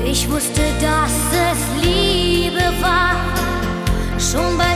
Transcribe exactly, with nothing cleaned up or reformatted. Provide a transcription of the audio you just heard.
Ich wusste, dass es Liebe war, schon bei